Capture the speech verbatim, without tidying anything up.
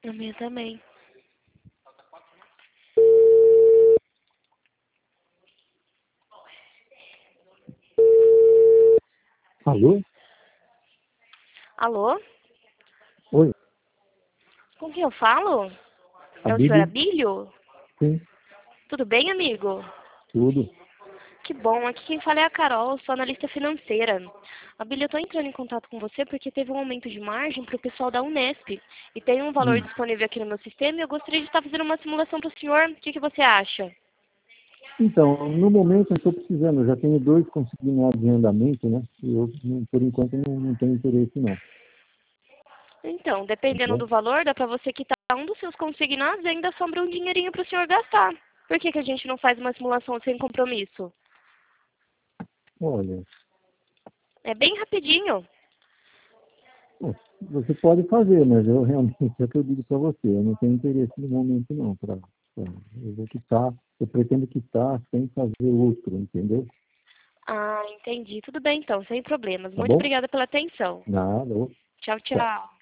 A minha também. Alô? Alô? Oi, Com quem eu falo? É o senhor Abílio? Abílio? Sim, Tudo bem, amigo? tudo. Que bom. Aqui quem fala é a Carol, sou analista financeira. Abílio, eu tô entrando em contato com você porque teve um aumento de margem para o pessoal da Unesp. E tem um valor Hum. disponível aqui no meu sistema e eu gostaria de estar fazendo uma simulação para o senhor. O que, que você acha? Então, no momento eu estou precisando, eu já tenho dois consignados em andamento, né? E eu, não- por enquanto, não, não tenho interesse, não. Então, Tá dependendo bom? do valor, dá para você quitar um dos seus consignados e ainda sobra um dinheirinho para o senhor gastar. Por que, que a gente não faz uma simulação sem compromisso? Olha, É bem rapidinho. bom, você pode fazer, mas eu realmente, é o que eu digo para você, eu não tenho interesse no momento, não. Pra, pra- eu vou quitar, eu pretendo quitar sem fazer outro, entendeu? Ah, entendi. Tudo bem então, sem problemas. Tá Muito bom? obrigada pela atenção. Nada, ô, Tchau, tchau. tchau.